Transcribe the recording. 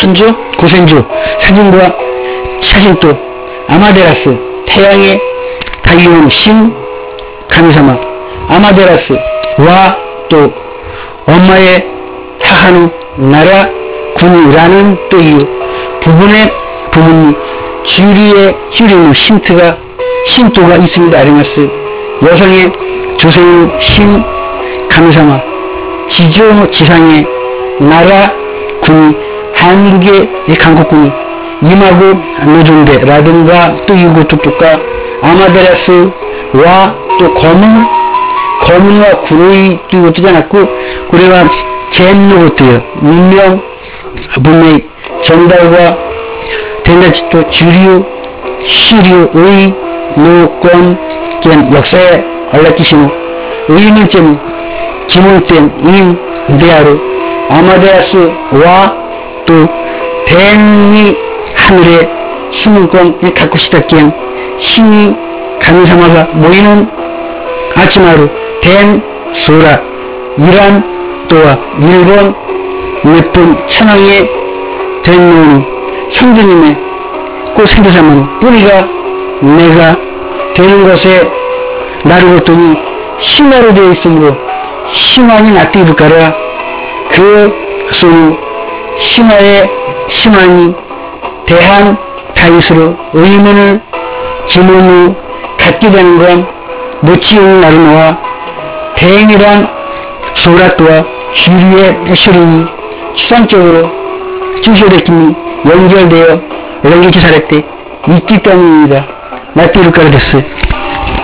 천주 고센주 사진과 사진도 아마테라스 태양의 다이온 신 가미사마 아마테라스와 또 엄마의 하하누 나라 군이라는 또 이 부분이 주리의 신토가 있습니다. 아리마스 여성의 조세우 신 가미사마 지상의 나라 군이 한국의 강국군이 임하고 노종대라든가 또 이것도 똑같 아마테라스와 또 거문과 구로이 또 이것도 않았고 그래가 젠노것도요 문명 문명의 전달과 덴다치토 주류 시류의 노권 겐 역사에 알라키시노 의문점 기물된 인 대하로 아마테라스와 또 대미 하늘의 수문권 갖고 시작한 신이 가미사마가 모이는 아치마루 덴 소라 이란 또한 일본 몇분 천황의 된 형제님의 꼭 생겨사면 뿌리가 내가 되는 것에 나르고더니 신화로 되어 있으므로 신앙이 낫디르까라 그 소유 신화의 신앙이 대한 다윗으로 의문을 기문을 갖게 되는 건 못지은 나르노와 대행이란 소라토와 주리의 시름이 추상적으로 주시오데킴이 연결되어 랭게치 사례 때 있기 때문입니다. 낫디르까라 됐어요.